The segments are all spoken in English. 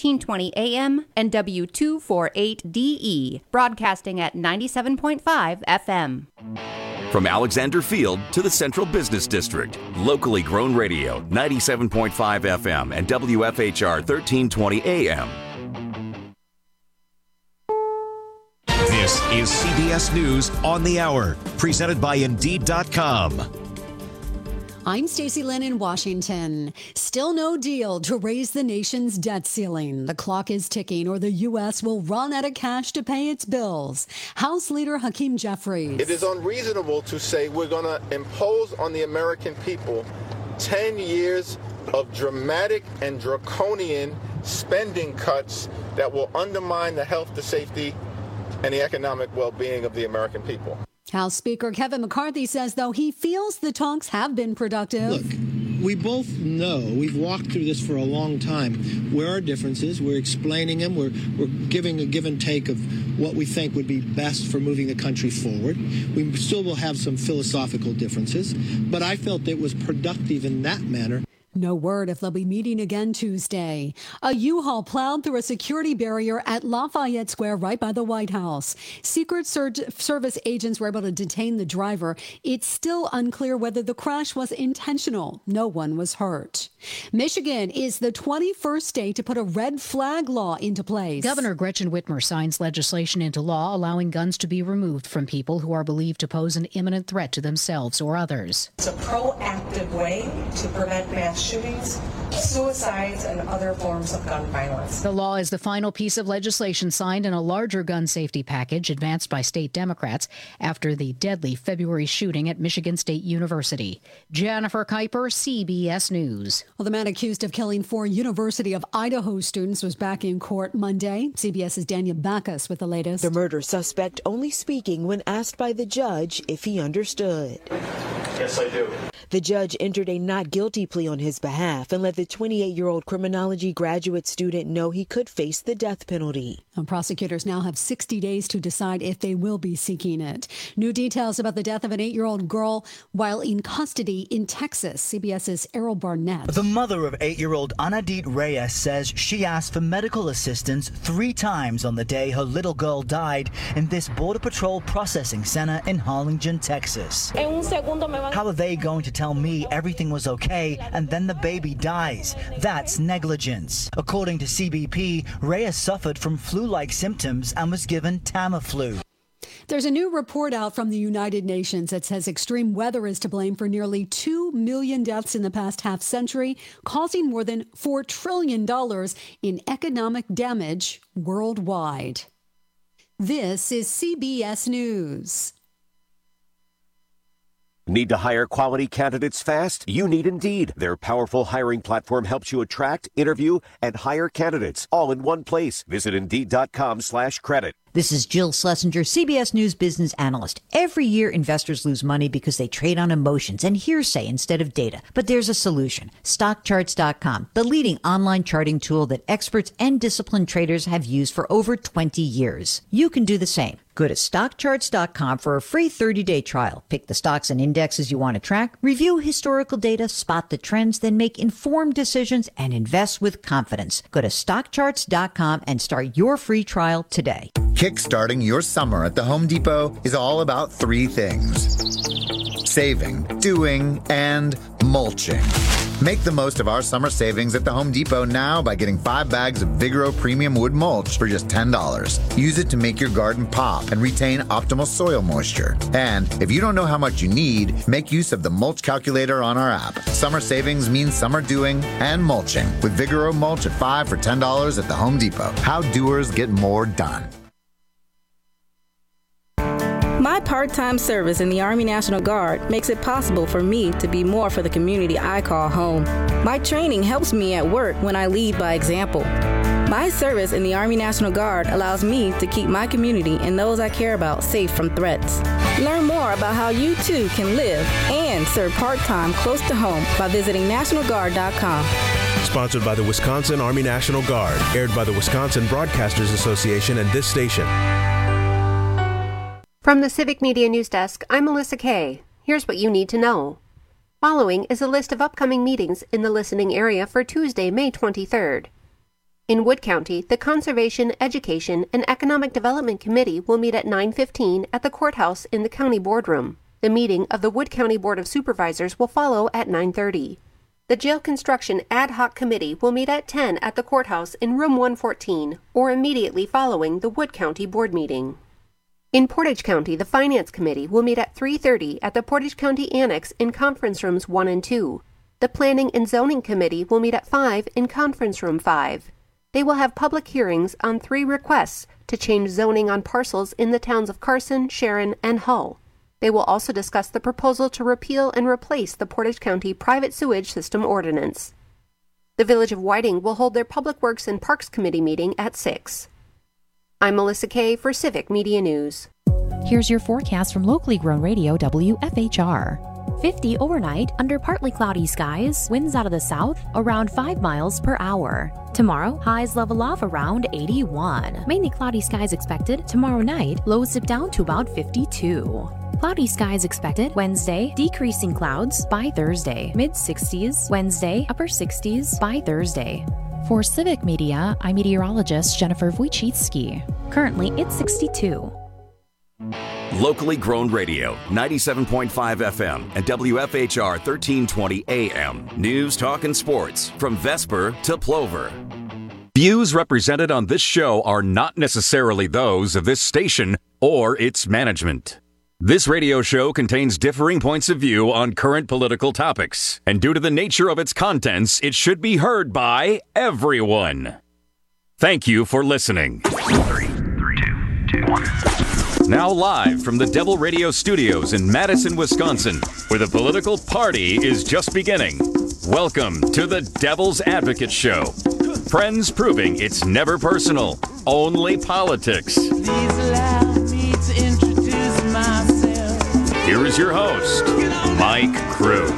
1320 AM and W248DE, broadcasting at 97.5 FM. From Alexander Field to the Central Business District, locally grown radio, 97.5 FM and WFHR 1320 AM. This is CBS News on the Hour, presented by Indeed.com. I'm Stacey Lynn in Washington. Still no deal to raise the nation's debt ceiling. The clock is ticking, or the U.S. will run out of cash to pay its bills. House Leader Hakeem Jeffries. It is unreasonable to say we're going to impose on the American people 10 years of dramatic and draconian spending cuts that will undermine the health, the safety, and the economic well-being of the American people. House Speaker Kevin McCarthy says, though, he feels the talks have been productive. Look, we both know, we've walked through this for a long time, where our differences, we're explaining them, we're giving a give and take of what we think would be best for moving the country forward. We still will have some philosophical differences, but I felt it was productive in that manner. No word if they'll be meeting again Tuesday. A U-Haul plowed through a security barrier at Lafayette Square right by the White House. Secret Service agents were able to detain the driver. It's still unclear whether the crash was intentional. No one was hurt. Michigan is the 21st state to put a red flag law into place. Governor Gretchen Whitmer signs legislation into law allowing guns to be removed from people who are believed to pose an imminent threat to themselves or others. It's a proactive way to prevent mass shootings, suicides, and other forms of gun violence. The law is the final piece of legislation signed in a larger gun safety package advanced by state Democrats after the deadly February shooting at Michigan State University. Jennifer Kuiper, CBS News. Well, the man accused of killing 4 University of Idaho students was back in court Monday. CBS's Daniel Bacchus with the latest. The murder suspect only speaking when asked by the judge if he understood. Yes, I do. The judge entered a not guilty plea on his behalf and let the 28-year-old criminology graduate student know he could face the death penalty. And prosecutors now have 60 days to decide if they will be seeking it. New details about the death of an 8-year-old girl while in custody in Texas. CBS's Errol Barnett. The mother of 8-year-old Anadit Reyes says she asked for medical assistance 3 times on the day her little girl died in this Border Patrol processing center in Harlingen, Texas. How are they going to tell me everything was okay and then the baby dies? That's negligence. According to CBP, Reyes suffered from flu-like symptoms and was given Tamiflu. There's a new report out from the United Nations that says extreme weather is to blame for nearly 2 million deaths in the past half century, causing more than $4 trillion in economic damage worldwide. This is CBS News. Need to hire quality candidates fast? You need Indeed. Their powerful hiring platform helps you attract, interview, and hire candidates all in one place. Visit Indeed.com/credit. This is Jill Schlesinger, CBS News business analyst. Every year, investors lose money because they trade on emotions and hearsay instead of data. But there's a solution. StockCharts.com, the leading online charting tool that experts and disciplined traders have used for over 20 years. You can do the same. Go to StockCharts.com for a free 30-day trial. Pick the stocks and indexes you want to track, review historical data, spot the trends, then make informed decisions and invest with confidence. Go to StockCharts.com and start your free trial today. Kickstarting your summer at the Home Depot is all about 3 things: saving, doing, and mulching. Make the most of our summer savings at the Home Depot now by getting 5 bags of Vigoro Premium Wood Mulch for just $10. Use it to make your garden pop and retain optimal soil moisture. And if you don't know how much you need, make use of the mulch calculator on our app. Summer savings means summer doing and mulching with Vigoro Mulch at 5 for $10 at the Home Depot. How doers get more done. My part-time service in the Army National Guard makes it possible for me to be more for the community I call home. My training helps me at work when I lead by example. My service in the Army National Guard allows me to keep my community and those I care about safe from threats. Learn more about how you too can live and serve part-time close to home by visiting NationalGuard.com. Sponsored by the Wisconsin Army National Guard, aired by the Wisconsin Broadcasters Association and this station. From the Civic Media News Desk, I'm Melissa Kay. Here's what you need to know. Following is a list of upcoming meetings in the listening area for Tuesday, May 23rd. In Wood County, the Conservation, Education, and Economic Development Committee will meet at 9:15 at the courthouse in the county boardroom. The meeting of the Wood County Board of Supervisors will follow at 9:30. The Jail Construction Ad Hoc Committee will meet at 10 at the courthouse in room 114 or immediately following the Wood County Board meeting. In Portage County, the Finance Committee will meet at 3:30 at the Portage County Annex in Conference Rooms 1 and 2. The Planning and Zoning Committee will meet at 5 in Conference Room 5. They will have public hearings on 3 requests to change zoning on parcels in the towns of Carson, Sharon, and Hull. They will also discuss the proposal to repeal and replace the Portage County Private Sewage System Ordinance. The Village of Whiting will hold their Public Works and Parks Committee meeting at 6. I'm Melissa Kay for Civic Media News. Here's your forecast from locally grown radio WFHR. 50 overnight under partly cloudy skies, winds out of the south around 5 miles per hour. Tomorrow, highs level off around 81. Mainly cloudy skies expected. Tomorrow night, lows dip down to about 52. Cloudy skies expected Wednesday, decreasing clouds by Thursday. Mid-60s Wednesday, upper 60s by Thursday. For Civic Media, I'm meteorologist Jennifer Wojcicki. Currently, it's 62. Locally grown radio, 97.5 FM and WFHR 1320 AM. News, talk, and sports from Vesper to Plover. Views represented on this show are not necessarily those of this station or its management. This radio show contains differing points of view on current political topics, and due to the nature of its contents, it should be heard by everyone. Thank you for listening. 3, 2, 1. Now live from the Devil Radio Studios in Madison, Wisconsin, where the political party is just beginning. Welcome to the Devil's Advocate Show. Friends proving it's never personal, only politics. Please allow me to introduce myself. Here is your host, Mike Crute.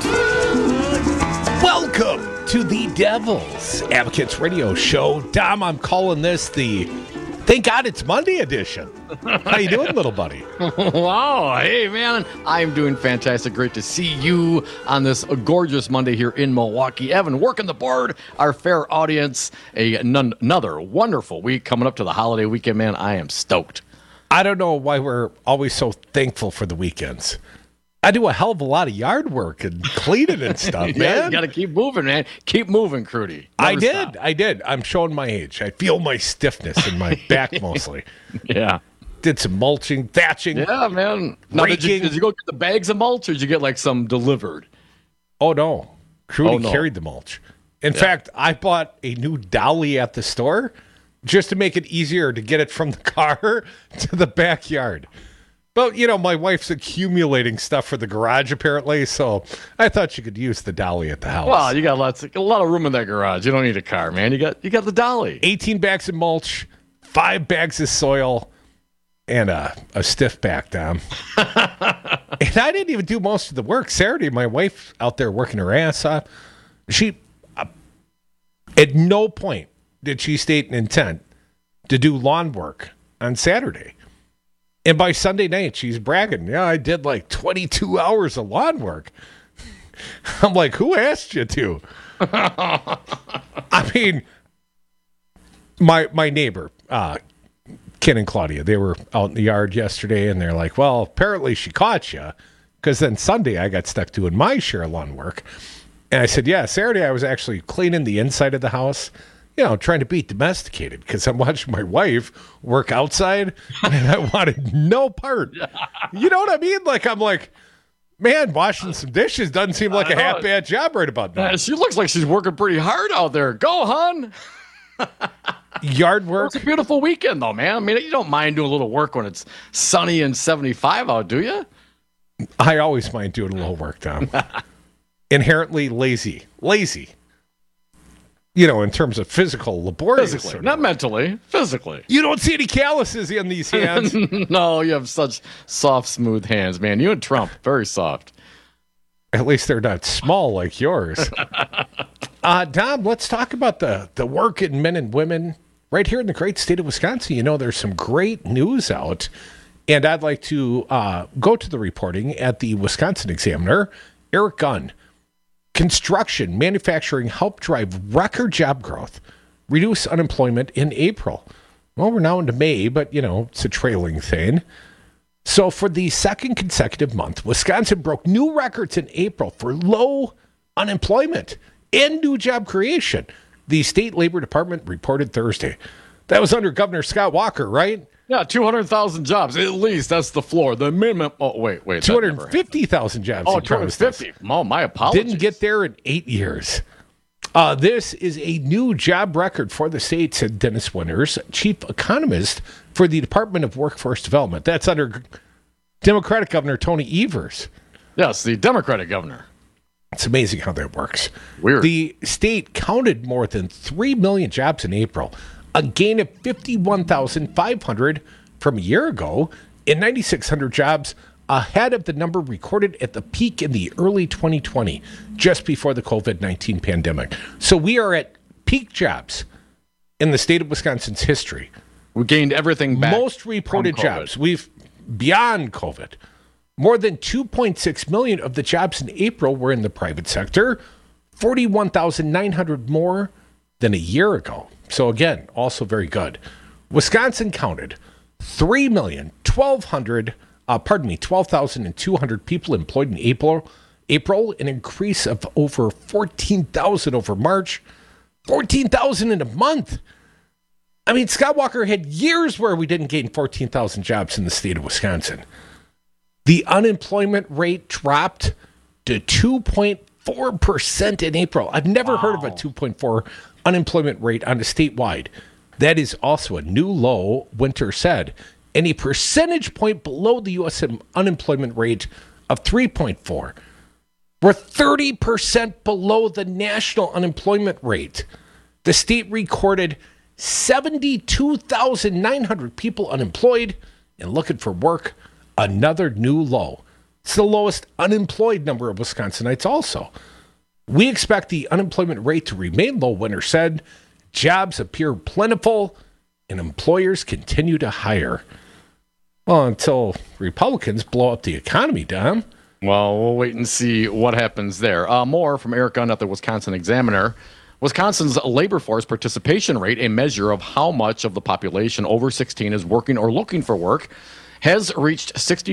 Welcome to the Devil's Advocates Radio Show. Dom, I'm calling this the Thank God It's Monday edition. How you doing, little buddy? Wow. Hey, man. I'm doing fantastic. Great to see you on this gorgeous Monday here in Milwaukee. Evan, working the board, our fair audience. Another wonderful week coming up to the holiday weekend, man. I am stoked. I don't know why we're always so thankful for the weekends. I do a hell of a lot of yard work and cleaning and stuff, man. Yeah, you got to keep moving, man. Keep moving, Crudy. I did. I'm showing my age. I feel my stiffness in my back mostly. Yeah. Did some mulching, thatching. Yeah, man. Now, did you go get the bags of mulch or did you get like some delivered? Oh, no. Crudy carried the mulch. In fact, I bought a new dolly at the store just to make it easier to get it from the car to the backyard. But, you know, my wife's accumulating stuff for the garage, apparently, so I thought she could use the dolly at the house. Well, you got a lot of room in that garage. You don't need a car, man. You got the dolly. 18 bags of mulch, 5 bags of soil, and a stiff back, Dom. And I didn't even do most of the work. Saturday, my wife out there working her ass off, she, at no point did she state an intent to do lawn work on Saturday. And by Sunday night, she's bragging, yeah, I did like 22 hours of lawn work. I'm like, who asked you to? I mean, my neighbor, Ken and Claudia, they were out in the yard yesterday, and they're like, well, apparently she caught you, because then Sunday I got stuck doing my share of lawn work. And I said, yeah, Saturday I was actually cleaning the inside of the house, you know, trying to be domesticated because I'm watching my wife work outside and I wanted no part. You know what I mean? Like, I'm like, man, washing some dishes doesn't seem like a half bad job right about now. She looks like she's working pretty hard out there. Go, hon. Yard work. It's a beautiful weekend, though, man. I mean, you don't mind doing a little work when it's sunny and 75 out, do you? I always mind doing a little work, Tom. Inherently lazy. You know, in terms of physical, laborious. Physically, not mentally, physically. You don't see any calluses in these hands. No, you have such soft, smooth hands, man. You and Trump, very soft. At least they're not small like yours. Dom, let's talk about the working men and women right here in the great state of Wisconsin. You know, there's some great news out, and I'd like to go to the reporting at the Wisconsin Examiner. Eric Gunn. Construction, manufacturing helped drive record job growth reduce unemployment in April. Well, we're now into May, but, it's a trailing thing. So for the second consecutive month, Wisconsin broke new records in April for low unemployment and new job creation. The state labor department reported Thursday. That was under Governor Scott Walker, right? Yeah, 200,000 jobs. At least that's the floor. The minimum. Oh, wait. 250,000 jobs. Oh, 250. Oh, my apologies. Didn't get there in 8 years. This is a new job record for the state, said Dennis Winters, chief economist for the Department of Workforce Development. That's under Democratic Governor Tony Evers. Yes, the Democratic governor. It's amazing how that works. Weird. The state counted more than 3 million jobs in April, a gain of 51,500 from a year ago, and 9,600 jobs ahead of the number recorded at the peak in the early 2020, just before the COVID-19 pandemic. So we are at peak jobs in the state of Wisconsin's history. We gained everything back. Most reported jobs. We've beyond COVID. More than 2.6 million of the jobs in April were in the private sector, 41,900 more than a year ago. So again, also very good. Wisconsin counted 12,200 people employed in April, an increase of over 14,000 over March, 14,000 in a month. I mean, Scott Walker had years where we didn't gain 14,000 jobs in the state of Wisconsin. The unemployment rate dropped to 2.4% in April. I've never heard of a 2.4 unemployment rate on a statewide. That is also a new low, Winter said, and a percentage point below the U.S. unemployment rate of 3.4. We're 30% below the national unemployment rate. The state recorded 72,900 people unemployed and looking for work, another new low. It's the lowest unemployed number of Wisconsinites also. We expect the unemployment rate to remain low, Winter said. Jobs appear plentiful and employers continue to hire. Well, until Republicans blow up the economy, Dom. Well, we'll wait and see what happens there. More from Eric Gunn at the Wisconsin Examiner. Wisconsin's labor force participation rate, a measure of how much of the population over 16 is working or looking for work, has reached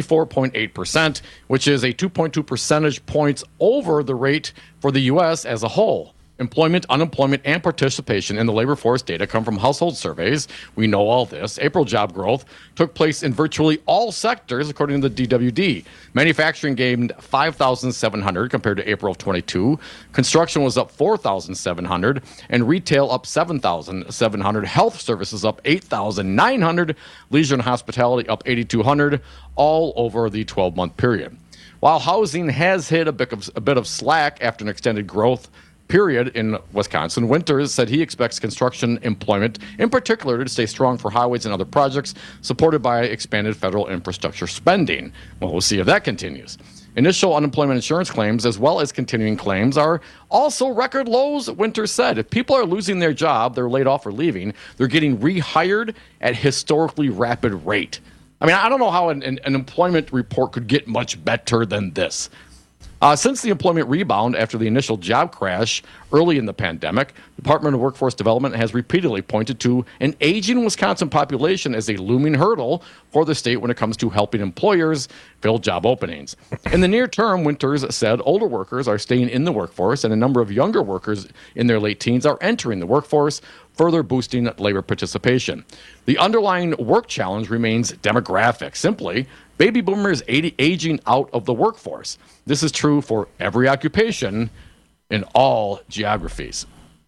64.8%, which is a 2.2 percentage points over the rate for the U.S. as a whole. Employment, unemployment, and participation in the labor force data come from household surveys. We know all this. April job growth took place in virtually all sectors, according to the DWD. Manufacturing gained 5,700 compared to April of 22. Construction was up 4,700, and retail up 7,700. Health services up 8,900. Leisure and hospitality up 8,200, all over the 12-month period. While housing has hit a bit of slack after an extended growth period in Wisconsin, Winters said he expects construction employment, in particular, to stay strong for highways and other projects, supported by expanded federal infrastructure spending. Well, we'll see if that continues. Initial unemployment insurance claims, as well as continuing claims, are also record lows, Winters said. If people are losing their job, they're laid off or leaving, they're getting rehired at historically rapid rate. I mean, I don't know how an employment report could get much better than this. Since the employment rebound after the initial job crash early in the pandemic, the Department of Workforce Development has repeatedly pointed to an aging Wisconsin population as a looming hurdle for the state when it comes to helping employers fill job openings. In the near term, Winters said older workers are staying in the workforce and a number of younger workers in their late teens are entering the workforce, further boosting labor participation. The underlying work challenge remains demographic. Simply, baby boomers aging out of the workforce. This is true for every occupation in all geographies.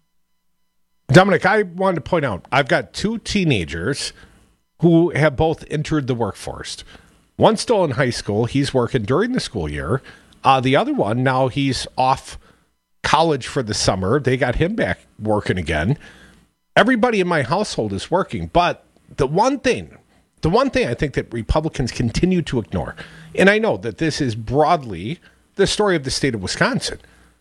Dominic, I wanted to point out, I've got two teenagers who have both entered the workforce. One's still in high school. He's working during the school year. The other one, now he's off college for the summer. They got him back working again. Everybody in my household is working, but the one thing I think that Republicans continue to ignore, and I know that this is broadly the story of the state of Wisconsin,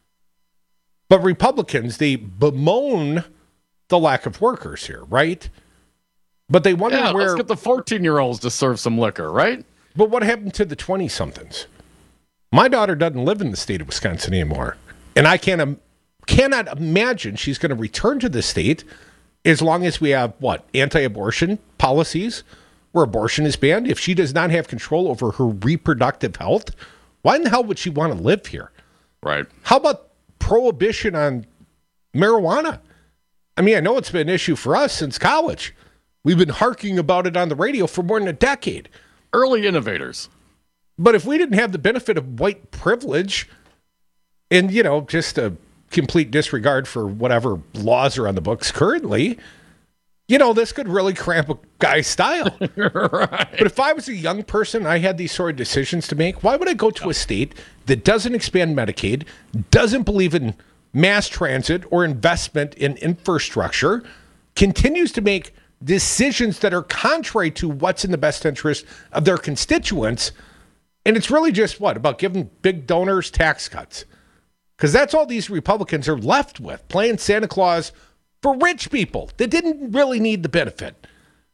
but Republicans, they bemoan the lack of workers here, right? But they wonder where... let's get the 14-year-olds to serve some liquor, right? But what happened to the 20-somethings? My daughter doesn't live in the state of Wisconsin anymore, and I cannot imagine she's going to return to the state as long as we have, anti-abortion policies where abortion is banned. If she does not have control over her reproductive health, why in the hell would she want to live here? Right. How about prohibition on marijuana? I mean, I know it's been an issue for us since college. We've been harking about it on the radio for more than a decade. Early innovators. But if we didn't have the benefit of white privilege and, just a complete disregard for whatever laws are on the books currently, this could really cramp a guy's style. Right. But if I was a young person, I had these sort of decisions to make, why would I go to a state that doesn't expand Medicaid, doesn't believe in mass transit or investment in infrastructure, continues to make decisions that are contrary to what's in the best interest of their constituents? And it's really just about giving big donors tax cuts. Because that's all these Republicans are left with, playing Santa Claus for rich people that didn't really need the benefit.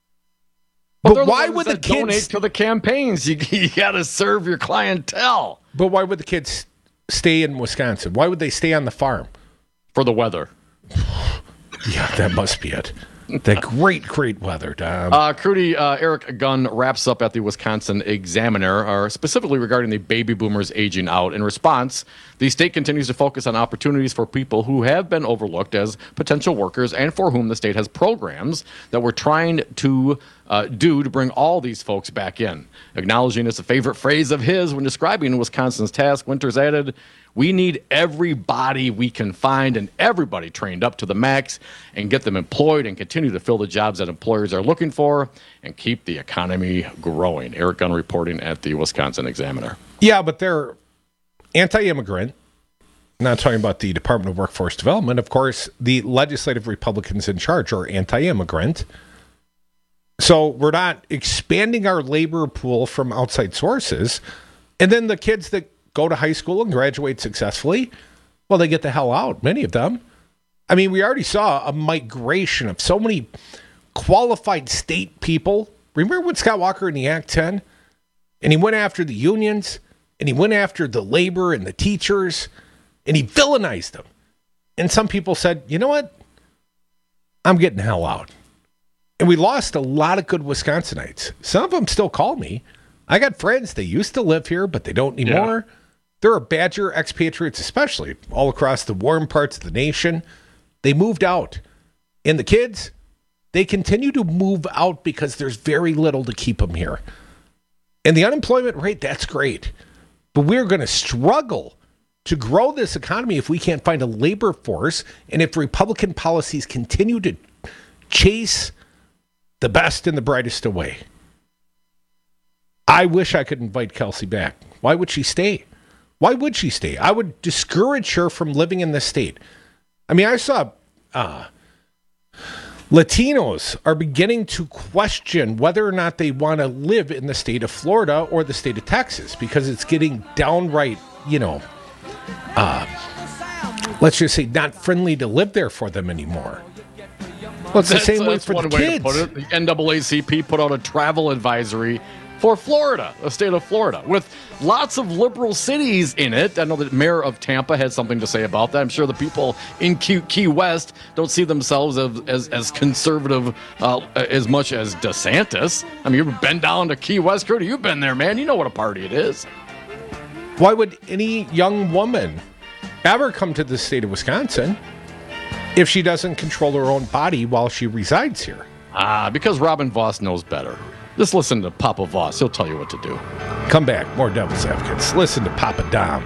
But why would the kids donate to the campaigns? You got to serve your clientele. But why would the kids stay in Wisconsin? Why would they stay on the farm? For the weather. Yeah, that must be it. That great weather, Dom. Crudy, Eric Gunn wraps up at the Wisconsin Examiner, specifically regarding the baby boomers aging out. In response, the state continues to focus on opportunities for people who have been overlooked as potential workers and for whom the state has programs that we're trying to do to bring all these folks back in. Acknowledging it's a favorite phrase of his when describing Wisconsin's task, Winters added, "We need everybody we can find and everybody trained up to the max and get them employed and continue to fill the jobs that employers are looking for and keep the economy growing." Eric Gunn reporting at the Wisconsin Examiner. Yeah, but they're anti-immigrant. Not talking about the Department of Workforce Development. Of course, the legislative Republicans in charge are anti-immigrant. So we're not expanding our labor pool from outside sources. And then the kids that go to high school and graduate successfully, well, they get the hell out, many of them. I mean, we already saw a migration of so many qualified state people. Remember when Scott Walker in the Act 10? And he went after the unions, and he went after the labor and the teachers, and he villainized them. And some people said, you know what? I'm getting the hell out. And we lost a lot of good Wisconsinites. Some of them still call me. I got friends, they used to live here, but they don't anymore. Yeah. There are Badger expatriates, especially all across the warm parts of the nation. They moved out. And the kids, they continue to move out because there's very little to keep them here. And the unemployment rate, that's great. But we're going to struggle to grow this economy if we can't find a labor force and if Republican policies continue to chase the best and the brightest away. I wish I could invite Kelsey back. Why would she stay? Why would she stay? I would discourage her from living in this state. I mean, I saw Latinos are beginning to question whether or not they want to live in the state of Florida or the state of Texas because it's getting downright, let's just say not friendly to live there for them anymore. Well, it's the same way for the kids. Way to put it. The NAACP put out a travel advisory for Florida, the state of Florida, with lots of liberal cities in it. I know the mayor of Tampa had something to say about that. I'm sure the people in Key West don't see themselves as conservative as much as DeSantis. I mean, you've been down to Key West, Crudy. You've been there, man. You know what a party it is. Why would any young woman ever come to the state of Wisconsin if she doesn't control her own body while she resides here? Because Robin Voss knows better. Just listen to Papa Voss. He'll tell you what to do. Come back. More Devil's Advocates. Listen to Papa Dom.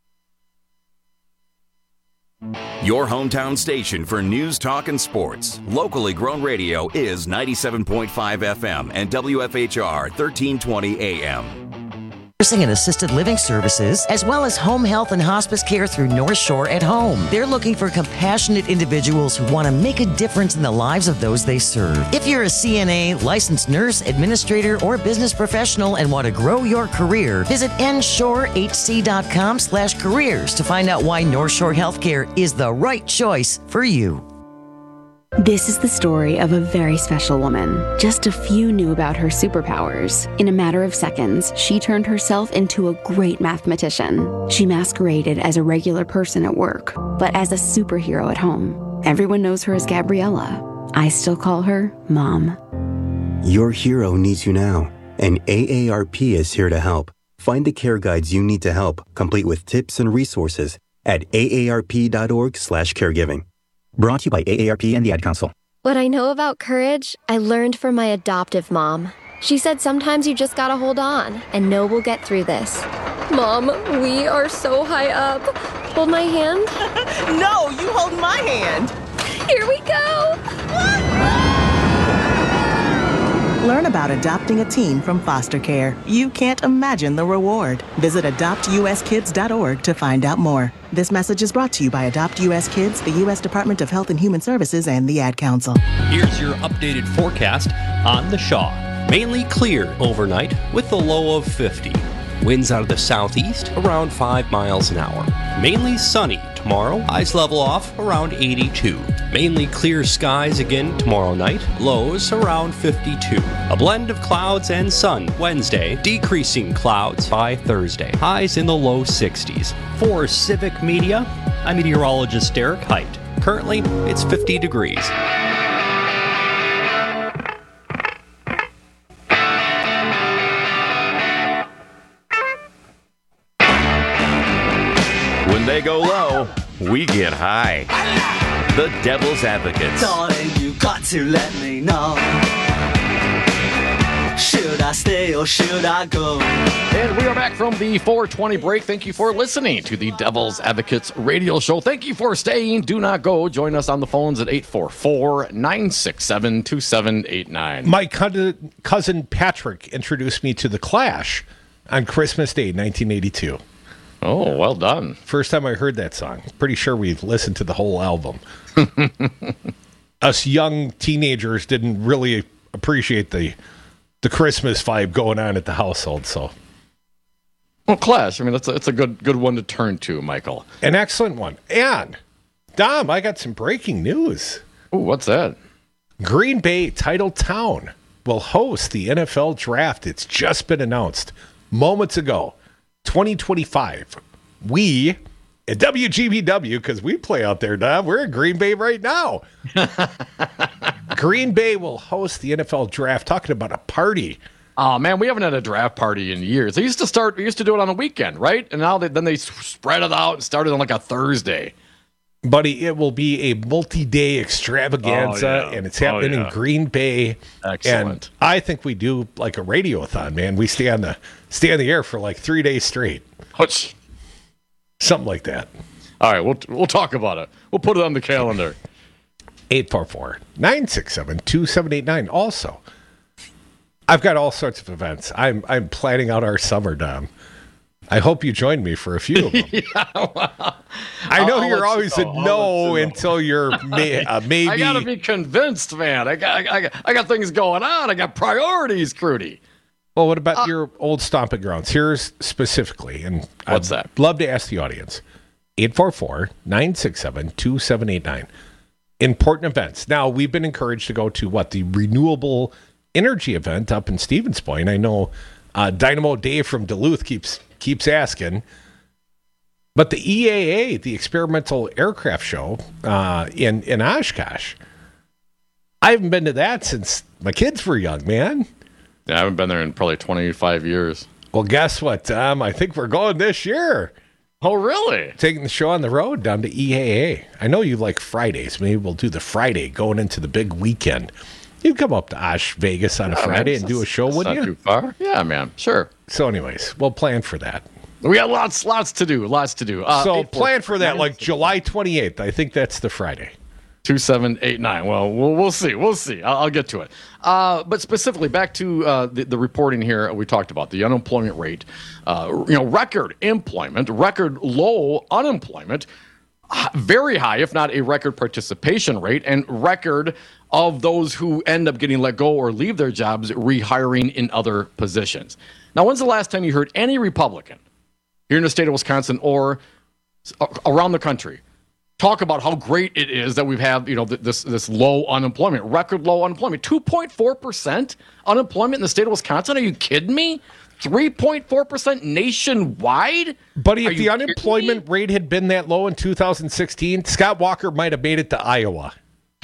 Your hometown station for news, talk, and sports. Locally grown radio is 97.5 FM and WFHR 1320 AM. Nursing and assisted living services, as well as home health and hospice care through North Shore at Home. They're looking for compassionate individuals who want to make a difference in the lives of those they serve. If you're a CNA, licensed nurse, administrator, or business professional and want to grow your career, visit nshorehc.com/careers to find out why North Shore Healthcare is the right choice for you. This is the story of a very special woman. Just a few knew about her superpowers. In a matter of seconds, she turned herself into a great mathematician. She masqueraded as a regular person at work, but as a superhero at home. Everyone knows her as Gabriella. I still call her Mom. Your hero needs you now, and AARP is here to help. Find the care guides you need to help, complete with tips and resources at aarp.org/caregiving. Brought to you by AARP and the Ad Council. What I know about courage, I learned from my adoptive mom. She said sometimes you just gotta hold on and know we'll get through this. Mom, we are so high up. Hold my hand. No, you hold my hand. Here we go. Learn about adopting a teen from foster care. You can't imagine the reward. Visit adoptuskids.org to find out more. This message is brought to you by Adopt US Kids, the U.S. Department of Health and Human Services, and the Ad Council. Here's your updated forecast on the Shaw. Mainly clear overnight with a low of 50. Winds out of the southeast around 5 miles an hour. Mainly sunny tomorrow. Highs level off around 82. Mainly clear skies again tomorrow night. Lows around 52. A blend of clouds and sun Wednesday. Decreasing clouds by Thursday. Highs in the low 60s. For Civic Media, I'm meteorologist Derek Height. Currently, it's 50 degrees. When they go low, we get high. The Devil's Advocates. Darling, you got to let me know. Should I stay or should I go? And we are back from the 420 break. Thank you for listening to the Devil's Advocates radio show. Thank you for staying. Do not go. Join us on the phones at 844-967-2789. My cousin Patrick introduced me to The Clash on Christmas Day, 1982. Oh, well done. First time I heard that song. Pretty sure we've listened to the whole album. Us young teenagers didn't really appreciate the Christmas vibe going on at the household. So, well, Clash. I mean, it's a good one to turn to, Michael. An excellent one. And Dom, I got some breaking news. Ooh, what's that? Green Bay Titletown will host the NFL Draft. It's just been announced moments ago. 2025. We at WGBW, because we play out there, Dom. We're in Green Bay right now. Green Bay will host the NFL Draft. Talking about a party. Oh man, we haven't had a draft party in years. They used to do it on a weekend, right? And now they spread it out and started on like a Thursday. Buddy, it will be a multi-day extravaganza, and it's happening in Green Bay. Excellent. And I think we do like a radiothon, man. We stay on the air for like 3 days straight. Something like that. All right, we'll talk about it. We'll put it on the calendar. 844-967-2789. Also, I've got all sorts of events. I'm planning out our summer, Dom. I hope you join me for a few of them. I know you're always a no until you're maybe. I gotta be convinced, man. I got things going on. I got priorities, Crudy. Well, what about your old stomping grounds? Here's specifically, and what's that? Love to ask the audience. 844-967-2789. Important events. Now, we've been encouraged to go to the renewable energy event up in Stevens Point. I know Dynamo Dave from Duluth keeps asking. But the EAA, the Experimental Aircraft Show in Oshkosh, I haven't been to that since my kids were young, man. Yeah, I haven't been there in probably 25 years. Well, guess what, Tom? I think we're going this year. Oh, really? Taking the show on the road down to EAA. I know you like Fridays. Maybe we'll do the Friday going into the big weekend. You'd come up to Osh Vegas on a Friday and do a show, wouldn't you? Not too far. Yeah, man. Sure. So anyways, we'll plan for that. We got lots to do. So plan for that like July 28th. I think that's the Friday. 2789. Well, we'll see. I'll get to it. But specifically, back to the reporting here we talked about, the unemployment rate, record employment, record low unemployment, very high, if not a record participation rate, and record of those who end up getting let go or leave their jobs rehiring in other positions. Now, when's the last time you heard any Republican here in the state of Wisconsin or around the country talk about how great it is that we've had, this low unemployment, record low unemployment, 2.4% unemployment in the state of Wisconsin? Are you kidding me? 3.4% nationwide? Buddy, if the unemployment rate had been that low in 2016, Scott Walker might have made it to Iowa.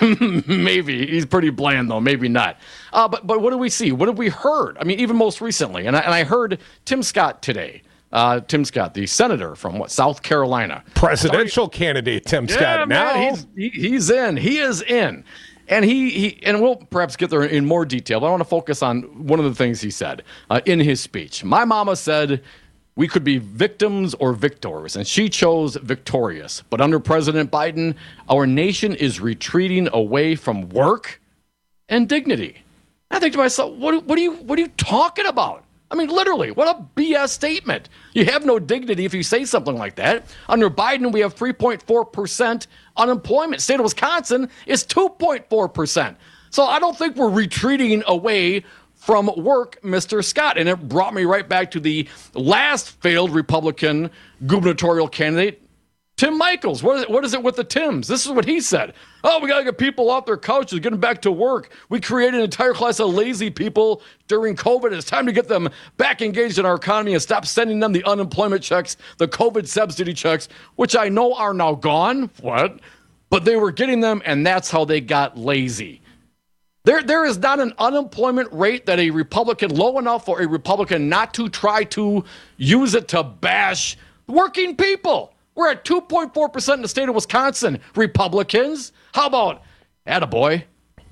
Maybe. He's pretty bland, though. Maybe not. But what do we see? What have we heard? I mean, even most recently. And I heard Tim Scott today. Tim Scott, the senator from South Carolina. Presidential candidate Tim Scott. Now he's in. He is in. And and we'll perhaps get there in more detail, but I want to focus on one of the things he said in his speech. My mama said we could be victims or victors, and she chose victorious. But under President Biden, our nation is retreating away from work and dignity. I think to myself, what are you talking about? I mean, literally, what a BS statement. You have no dignity if you say something like that. Under Biden, we have 3.4% unemployment. State of Wisconsin is 2.4%. So I don't think we're retreating away from work, Mr. Scott. And it brought me right back to the last failed Republican gubernatorial candidate, Tim Michels. What is it with the Tims? This is what he said. Oh, we got to get people off their couches, get them back to work. We created an entire class of lazy people during COVID. It's time to get them back engaged in our economy and stop sending them the unemployment checks, the COVID subsidy checks, which I know are now gone. What? But they were getting them, and that's how they got lazy. There is not an unemployment rate that a Republican, low enough for a Republican not to try to use it to bash working people. We're at 2.4% in the state of Wisconsin, Republicans. How about attaboy?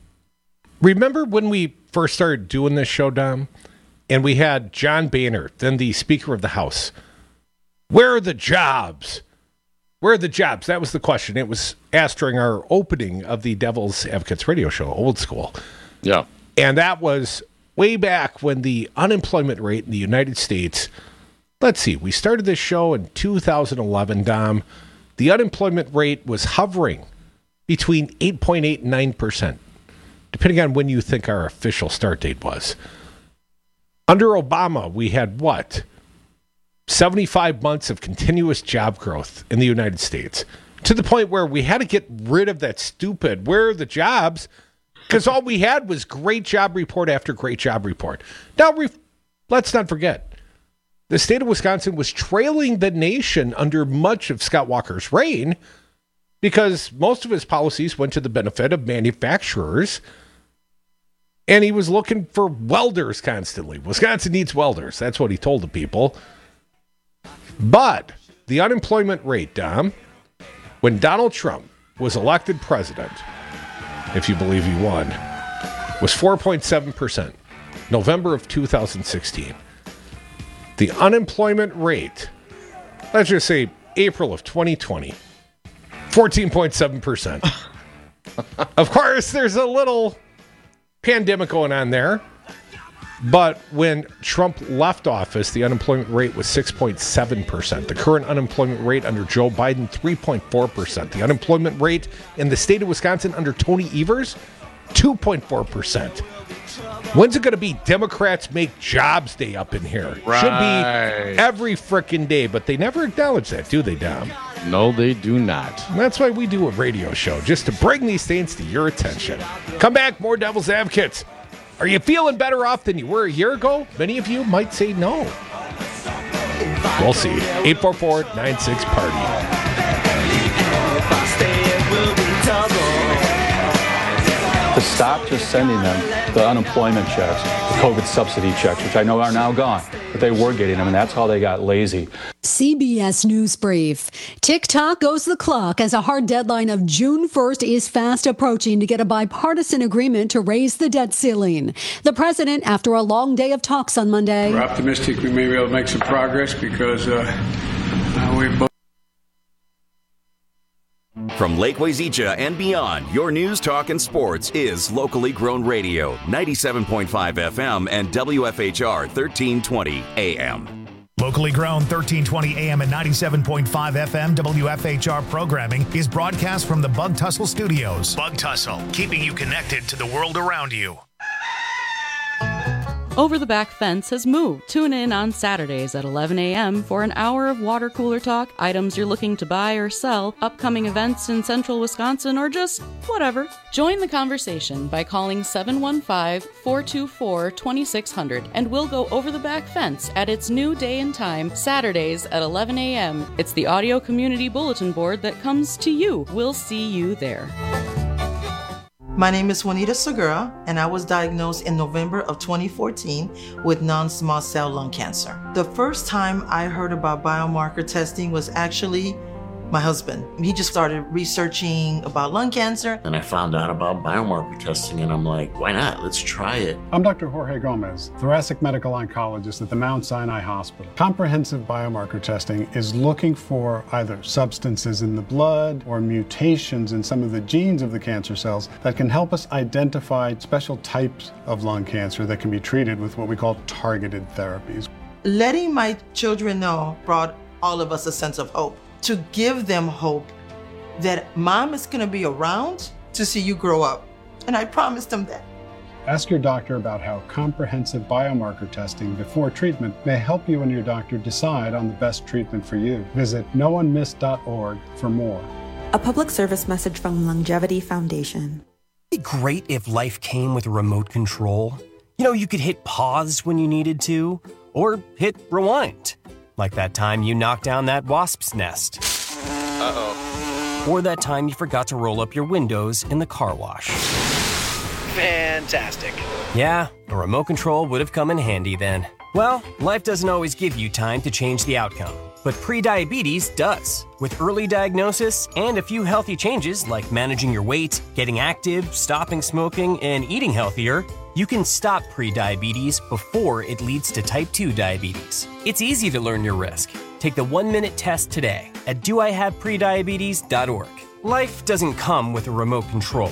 Remember when we first started doing this show, Dom? And we had John Boehner, then the Speaker of the House. Where are the jobs? Where are the jobs? That was the question. It was asked during our opening of the Devil's Advocates radio show, Old School. Yeah. And that was way back when the unemployment rate in the United States, let's see, we started this show in 2011, Dom. The unemployment rate was hovering between 8.8 and 9%, depending on when you think our official start date was. Under Obama, we had what? 75 months of continuous job growth in the United States, to the point where we had to get rid of that stupid, where are the jobs? Because all we had was great job report after great job report. Now, let's not forget, the state of Wisconsin was trailing the nation under much of Scott Walker's reign because most of his policies went to the benefit of manufacturers, and he was looking for welders constantly. Wisconsin needs welders. That's what he told the people. But the unemployment rate, Dom, when Donald Trump was elected president, if you believe he won, was 4.7%, November of 2016. The unemployment rate, let's just say April of 2020, 14.7%. Of course, there's a little pandemic going on there. But when Trump left office, the unemployment rate was 6.7%. The current unemployment rate under Joe Biden, 3.4%. The unemployment rate in the state of Wisconsin under Tony Evers, 2.4%. When's it going to be Democrats Make Jobs Day up in here? Right. Should be every frickin' day, but they never acknowledge that, do they, Dom? No, they do not. And that's why we do a radio show, just to bring these things to your attention. Come back, more Devil's Advocates. Are you feeling better off than you were a year ago? Many of you might say no. We'll see. 844-96-PARTY. To stop just sending them the unemployment checks, the COVID subsidy checks, which I know are now gone, but they were getting them, and that's how they got lazy. CBS News Brief. TikTok goes the clock as a hard deadline of June 1st is fast approaching to get a bipartisan agreement to raise the debt ceiling. The president, after a long day of talks on Monday. We're optimistic we may be able to make some progress because we're both. From Lake Wazeecha and beyond, your news, talk, and sports is locally grown radio, 97.5 FM and WFHR 1320 AM. Locally grown 1320 AM and 97.5 FM WFHR programming is broadcast from the Bug Tussle Studios. Bug Tussle, keeping you connected to the world around you. Over the Back Fence has moved. Tune in on Saturdays at 11 a.m. for an hour of water cooler talk, items you're looking to buy or sell, upcoming events in central Wisconsin, or just whatever. Join the conversation by calling 715-424-2600, and we'll go over the back fence at its new day and time, Saturdays at 11 a.m. It's the audio community bulletin board that comes to you. We'll see you there. My name is Juanita Segura, and I was diagnosed in November of 2014 with non-small cell lung cancer. The first time I heard about biomarker testing was actually my husband. He just started researching about lung cancer. And I found out about biomarker testing, and I'm like, why not? Let's try it. I'm Dr. Jorge Gomez, thoracic medical oncologist at the Mount Sinai Hospital. Comprehensive biomarker testing is looking for either substances in the blood or mutations in some of the genes of the cancer cells that can help us identify special types of lung cancer that can be treated with what we call targeted therapies. Letting my children know brought all of us a sense of hope. To give them hope that mom is going to be around to see you grow up. And I promised them that. Ask your doctor about how comprehensive biomarker testing before treatment may help you and your doctor decide on the best treatment for you. Visit noonemiss.org for more. A public service message from Longevity Foundation. It'd be great if life came with a remote control. You know, you could hit pause when you needed to, or hit rewind. Like that time you knocked down that wasp's nest. Uh-oh. Or that time you forgot to roll up your windows in the car wash. Fantastic. Yeah, a remote control would have come in handy then. Well, life doesn't always give you time to change the outcome, but prediabetes does. With early diagnosis and a few healthy changes like managing your weight, getting active, stopping smoking, and eating healthier, you can stop prediabetes before it leads to type 2 diabetes. It's easy to learn your risk. Take the 1-minute test today at doihaveprediabetes.org. Life doesn't come with a remote control.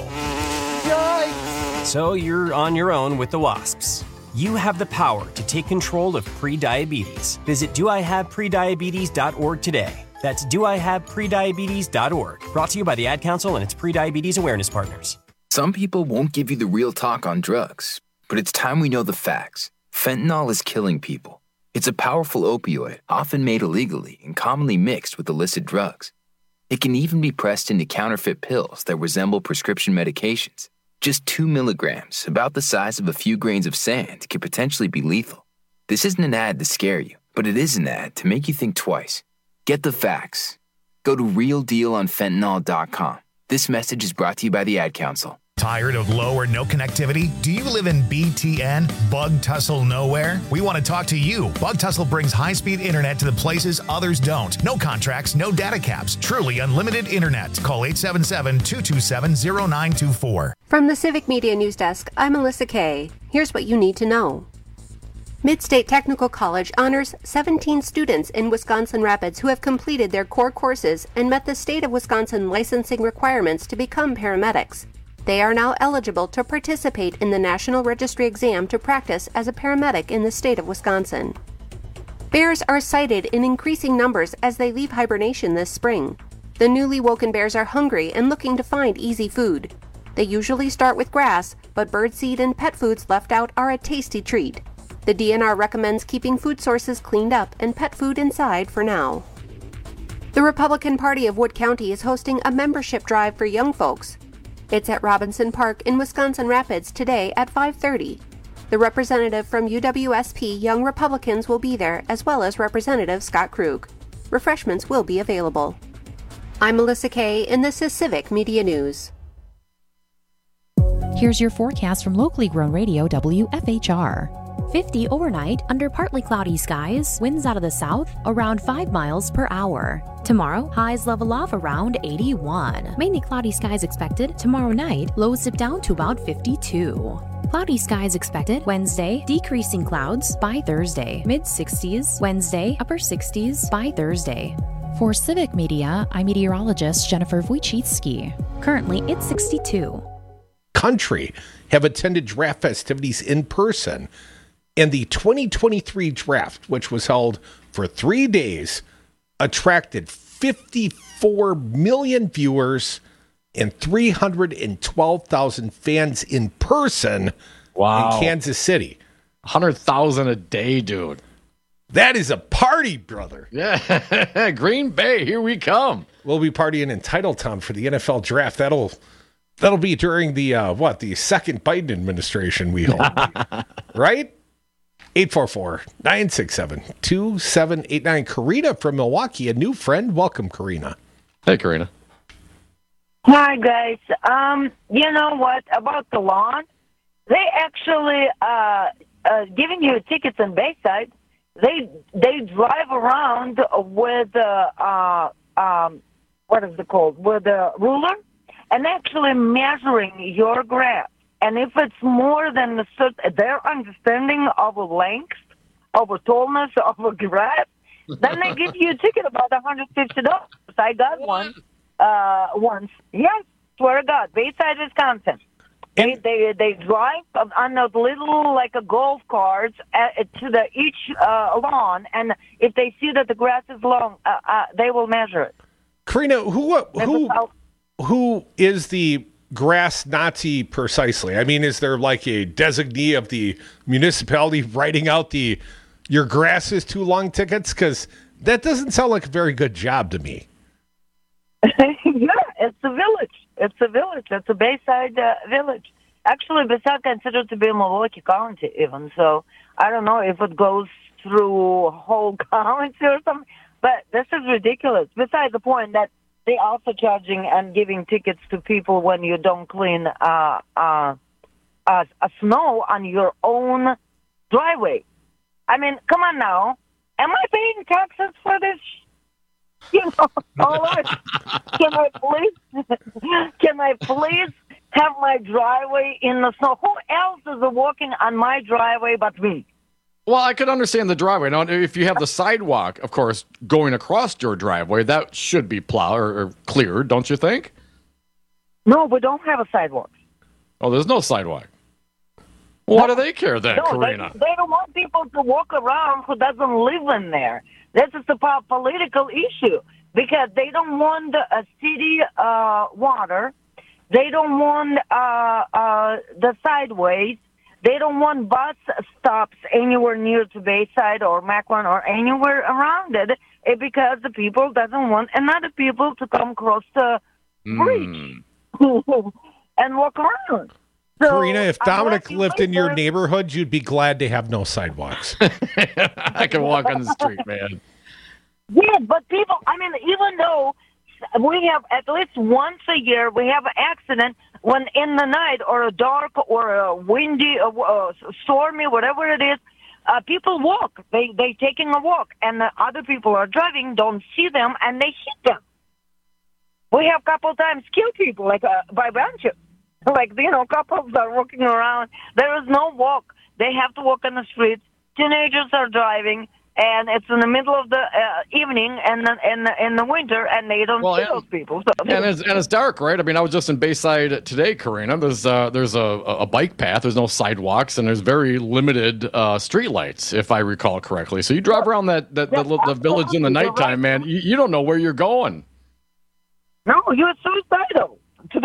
Yikes! So you're on your own with the wasps. You have the power to take control of prediabetes. Visit doihaveprediabetes.org today. That's doihaveprediabetes.org. Brought to you by the Ad Council and its Prediabetes Awareness Partners. Some people won't give you the real talk on drugs, but it's time we know the facts. Fentanyl is killing people. It's a powerful opioid, often made illegally and commonly mixed with illicit drugs. It can even be pressed into counterfeit pills that resemble prescription medications. Just 2 milligrams, about the size of a few grains of sand, could potentially be lethal. This isn't an ad to scare you, but it is an ad to make you think twice. Get the facts. Go to realdealonfentanyl.com. This message is brought to you by the Ad Council. Tired of low or no connectivity? Do you live in BTN, Bug Tussle Nowhere? We want to talk to you. Bug Tussle brings high-speed internet to the places others don't. No contracts, no data caps. Truly unlimited internet. Call 877-227-0924. From the Civic Media News Desk, I'm Melissa Kay. Here's what you need to know. Midstate Technical College honors 17 students in Wisconsin Rapids who have completed their core courses and met the state of Wisconsin licensing requirements to become paramedics. They are now eligible to participate in the National Registry exam to practice as a paramedic in the state of Wisconsin. Bears are sighted in increasing numbers as they leave hibernation this spring. The newly woken bears are hungry and looking to find easy food. They usually start with grass, but birdseed and pet foods left out are a tasty treat. The DNR recommends keeping food sources cleaned up and pet food inside for now. The Republican Party of Wood County is hosting a membership drive for young folks. It's at Robinson Park in Wisconsin Rapids today at 5:30. The representative from UWSP Young Republicans will be there, as well as Representative Scott Krug. Refreshments will be available. I'm Melissa Kay, and this is Civic Media News. Here's your forecast from locally grown radio WFHR. 50 overnight under partly cloudy skies, winds out of the south around 5 miles per hour. Tomorrow, highs level off around 81. Mainly cloudy skies expected. Tomorrow night, lows dip down to about 52. Cloudy skies expected Wednesday, decreasing clouds by Thursday. Mid-60s, Wednesday, upper 60s by Thursday. For Civic Media, I'm meteorologist Jennifer Wojcicki. Currently, it's 62. Country have attended draft festivities in person. And the 2023 draft, which was held for 3 days, attracted 54 million viewers and 312,000 fans in person in Kansas City. 100,000 a day, dude. That is a party, brother. Yeah, Green Bay, here we come. We'll be partying in Titletown for the NFL draft. That'll be during the the second Biden administration, we hope. Right? 844-967-2789. Karina from Milwaukee, a new friend. Welcome, Karina. Hey, Karina. Hi, guys. You know what? About the lawn, they actually giving you tickets in Bayside. They drive around with what is it called? With a ruler, and actually measuring your grass. And if it's more than their understanding of a length, of a tallness of a grass, then they give you a ticket about $150. I got one once. Yes, swear to God, Bayside, Wisconsin. They drive on those little, like a golf carts to each lawn, and if they see that the grass is long, they will measure it. Karina, who is the grass Nazi precisely? I mean, is there like a designee of the municipality writing out your grass is too long tickets? Because that doesn't sound like a very good job to me. Yeah, it's a village. It's a village. It's a Bayside village. Actually, Bayside considered to be Milwaukee County even, so I don't know if it goes through whole county or something, but this is ridiculous. Besides the point that they also charging and giving tickets to people when you don't clean a snow on your own driveway. I mean, come on now. Am I paying taxes for this? You know, all right. Can I please have my driveway in the snow? Who else is walking on my driveway but me? Well, I could understand the driveway. Now, if you have the sidewalk, of course, going across your driveway, that should be plowed or cleared, don't you think? No, we don't have a sidewalk. Oh, there's no sidewalk. Why do they care then, No, Karina? they don't want people to walk around who doesn't live in there. This is a political issue because they don't want a city water. They don't want the sideways. They don't want bus stops anywhere near to Bayside or Macklin or anywhere around it because the people doesn't want another people to come across the bridge and walk around. So, Karina, if Dominic lived in your neighborhood, you'd be glad to have no sidewalks. I can walk on the street, man. Yeah, but people, I mean, even though we have at least once a year, we have an accident when in the night or a dark or a windy, stormy, whatever it is, people walk. They taking a walk, and the other people are driving, don't see them, and they hit them. We have a couple times killed people, like by bunches. Like, you know, couples are walking around. There is no walk. They have to walk on the streets. Teenagers are driving, and it's in the middle of the evening and in the winter, and they don't see those people. So and it's dark, right? I mean, I was just in Bayside today, Karina. There's a bike path. There's no sidewalks, and there's very limited street lights, if I recall correctly. So you drive around the village in the nighttime, man. You don't know where you're going. No, you're suicidal.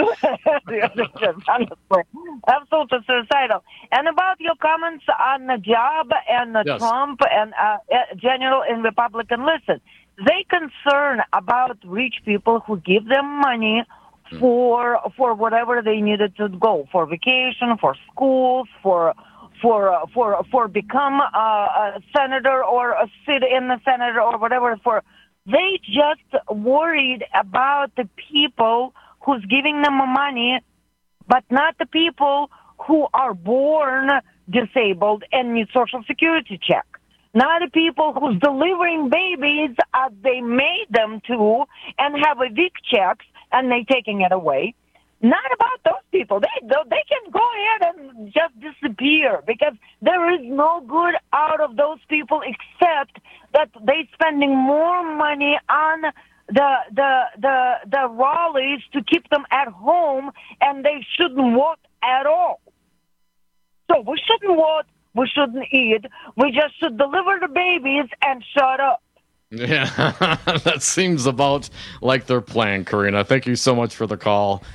Absolutely suicidal. And about your comments on the job and the Trump and general and Republican, listen, they concern about rich people who give them money for whatever they needed to go, for vacation, for schools, for become a senator or sit in the Senate or whatever. They just worried about the people who's giving them money, but not the people who are born disabled and need Social Security check. Not the people who's delivering babies as they made them to and have a VIC checks and they taking it away. Not about those people. They can go ahead and just disappear because there is no good out of those people except that they spending more money on the rallies to keep them at home, and they shouldn't vote at all. So we shouldn't vote, we shouldn't eat, we just should deliver the babies and shut up. Yeah, that seems about like their plan, Karina. Thank you so much for the call.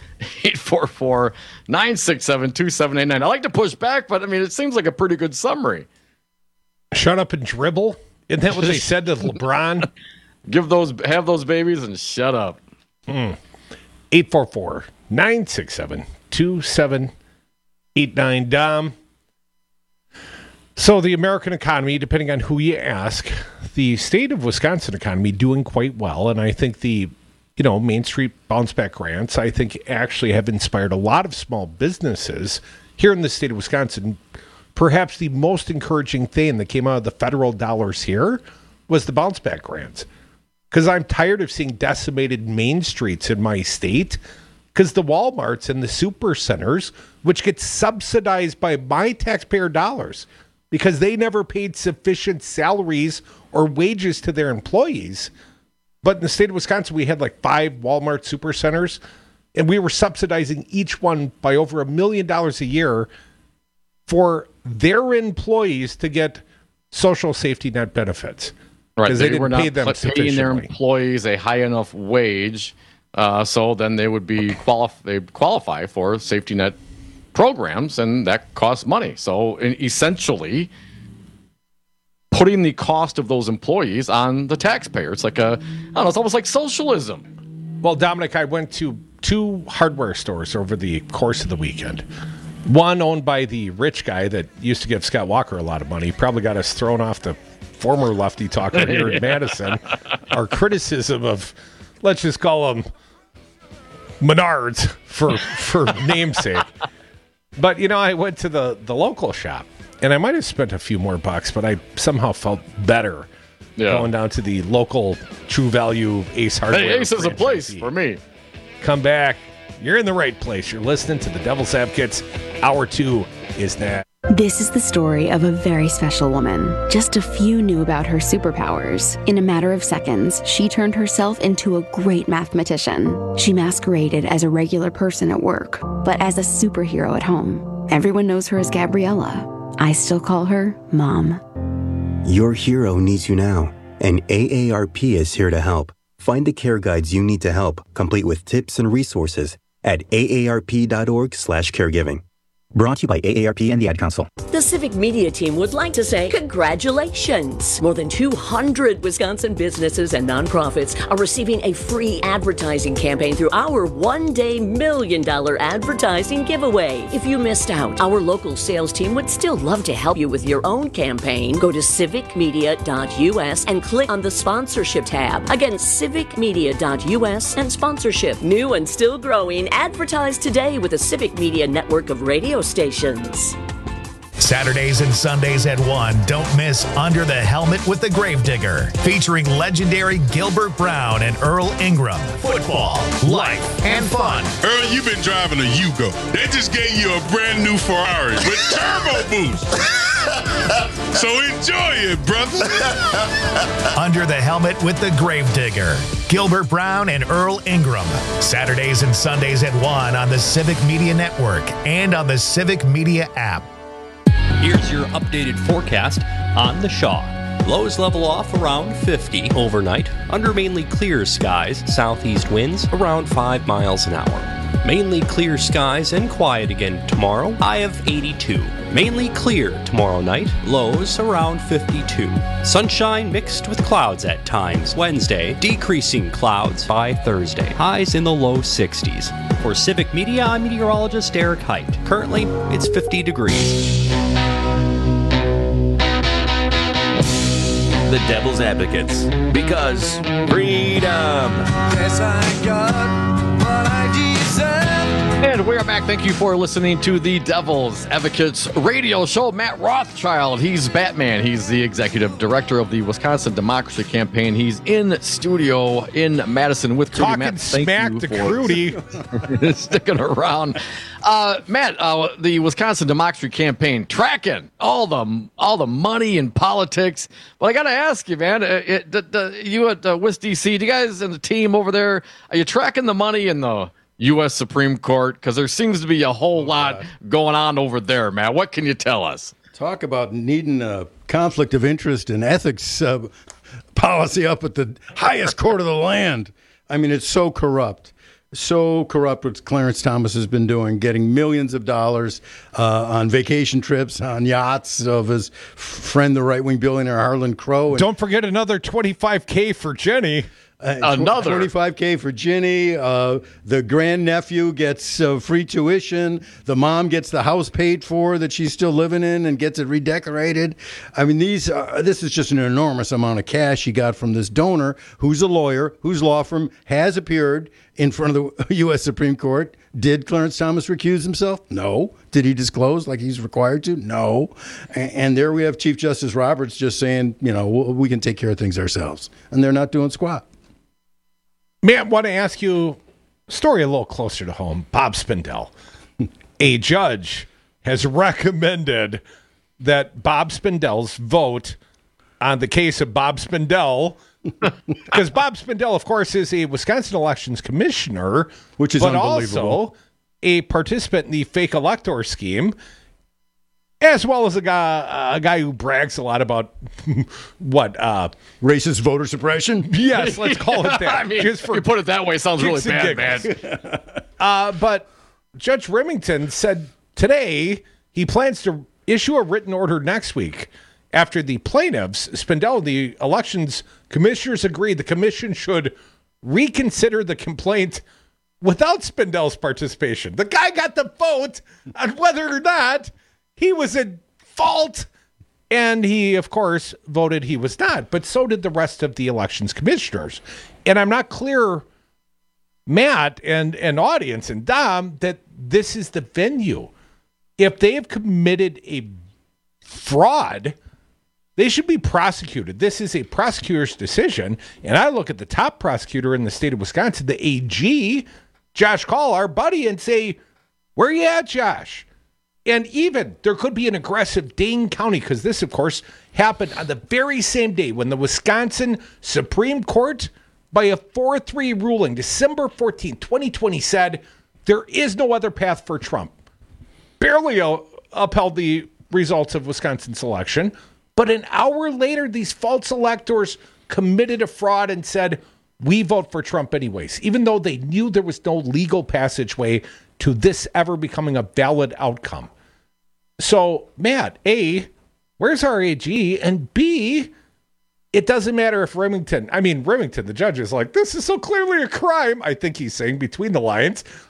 844-967-2789. I like to push back, but I mean, it seems like a pretty good summary. Shut up and dribble? Isn't that what they said to LeBron? Have those babies and shut up. 844-967-2789. Dom. So the American economy, depending on who you ask, the state of Wisconsin economy doing quite well, and I think the Main Street Bounce Back grants, I think, actually have inspired a lot of small businesses here in the state of Wisconsin. Perhaps the most encouraging thing that came out of the federal dollars here was the Bounce Back grants. Because I'm tired of seeing decimated main streets in my state, because the Walmarts and the super centers, which get subsidized by my taxpayer dollars, because they never paid sufficient salaries or wages to their employees. But in the state of Wisconsin, we had like 5 Walmart super centers, and we were subsidizing each one by over $1 million a year for their employees to get social safety net benefits. Right, because they didn't pay them paying their employees a high enough wage, so then they would be qualify for safety net programs, and that costs money. So essentially, putting the cost of those employees on the taxpayer. It's like it's almost like socialism. Well, Dominic, I went to 2 hardware stores over the course of the weekend. One owned by the rich guy that used to give Scott Walker a lot of money. Probably got us thrown off the former lefty talker here in Madison. Our criticism of, let's just call them Menards for namesake. But, I went to the local shop, and I might have spent a few more bucks, but I somehow felt better going down to the local True Value Ace Hardware. Hey, Ace is a place for me. Come back. You're in the right place. You're listening to the Devil's Advocates. Hour 2 is next. This is the story of a very special woman. Just a few knew about her superpowers. In a matter of seconds, she turned herself into a great mathematician. She masqueraded as a regular person at work, but as a superhero at home. Everyone knows her as Gabriella. I still call her Mom. Your hero needs you now, and AARP is here to help. Find the care guides you need to help, complete with tips and resources at aarp.org/caregiving. Brought to you by AARP and the Ad Council. The Civic Media team would like to say congratulations. More than 200 Wisconsin businesses and nonprofits are receiving a free advertising campaign through our one-day $1 million advertising giveaway. If you missed out, our local sales team would still love to help you with your own campaign. Go to civicmedia.us and click on the sponsorship tab. Again, civicmedia.us and sponsorship. New and still growing. Advertise today with the Civic Media network of radio stations. Saturdays and Sundays at 1, don't miss Under the Helmet with the Gravedigger, featuring legendary Gilbert Brown and Earl Ingram. Football, life, and fun. Earl, you've been driving a Yugo. They just gave you a brand new Ferrari with turbo boost. So enjoy it, brother. Under the Helmet with the Gravedigger, Gilbert Brown and Earl Ingram. Saturdays and Sundays at 1 on the Civic Media Network and on the Civic Media app. Here's your updated forecast on the Shaw. Lows level off around 50 overnight, under mainly clear skies, southeast winds around 5 miles an hour. Mainly clear skies and quiet again tomorrow, high of 82. Mainly clear tomorrow night, lows around 52. Sunshine mixed with clouds at times Wednesday, decreasing clouds by Thursday, highs in the low 60s. For Civic Media, I'm meteorologist Eric Height. Currently, it's 50 degrees. The Devil's Advocates, because freedom. Yes, I got what I deserve. And we are back. Thank you for listening to the Devil's Advocates radio show. Matt Rothschild, he's Batman. He's the executive director of the Wisconsin Democracy Campaign. He's in studio in Madison with Crudy. Talking Matt, smack to Crudy. Sticking around. Matt, the Wisconsin Democracy Campaign, tracking all the money and politics. But I got to ask you, man, you at WIS DC, do you guys and the team over there, are you tracking the money in the U.S. Supreme Court? Because there seems to be a whole lot going on over there, Matt. What can you tell us? Talk about needing a conflict of interest and ethics policy up at the highest court of the land. I mean, it's so corrupt. So corrupt what Clarence Thomas has been doing, getting millions of dollars on vacation trips, on yachts of his friend, the right-wing billionaire Harlan Crow. Don't forget another $25K for Jenny. Another $25K for Ginny. The grandnephew gets free tuition. The mom gets the house paid for that she's still living in and gets it redecorated. I mean, this is just an enormous amount of cash he got from this donor who's a lawyer, whose law firm has appeared in front of the U.S. Supreme Court. Did Clarence Thomas recuse himself? No. Did he disclose like he's required to? No. And there we have Chief Justice Roberts just saying, we can take care of things ourselves. And they're not doing squat. Matt, I want to ask you a story a little closer to home. Bob Spindell. A judge has recommended that Bob Spindell's vote on the case of Bob Spindell, because Bob Spindell, of course, is a Wisconsin elections commissioner, which is unbelievable. Also a participant in the fake elector scheme, as well as a guy who brags a lot about racist voter suppression. Yes, let's call it that. I mean, just for, you put it that way, it sounds really bad, man. But Judge Remington said today he plans to issue a written order next week after the plaintiffs, Spindell, the elections commissioners, agreed the commission should reconsider the complaint without Spindell's participation. The guy got the vote on whether or not he was at fault, and he, of course, voted he was not. But so did the rest of the elections commissioners. And I'm not clear, Matt and audience and Dom, that this is the venue. If they have committed a fraud, they should be prosecuted. This is a prosecutor's decision. And I look at the top prosecutor in the state of Wisconsin, the AG, Josh Call, our buddy, and say, where you at, Josh? And even there could be an aggressive Dane County, because this, of course, happened on the very same day when the Wisconsin Supreme Court, by a 4-3 ruling, December 14th, 2020, said there is no other path for Trump. Barely upheld the results of Wisconsin's election. But an hour later, these false electors committed a fraud and said, we vote for Trump anyways, even though they knew there was no legal passageway to this ever becoming a valid outcome. So, Matt, A, where's our AG? And B, it doesn't matter if Remington, the judge is like, this is so clearly a crime. I think he's saying between the lines.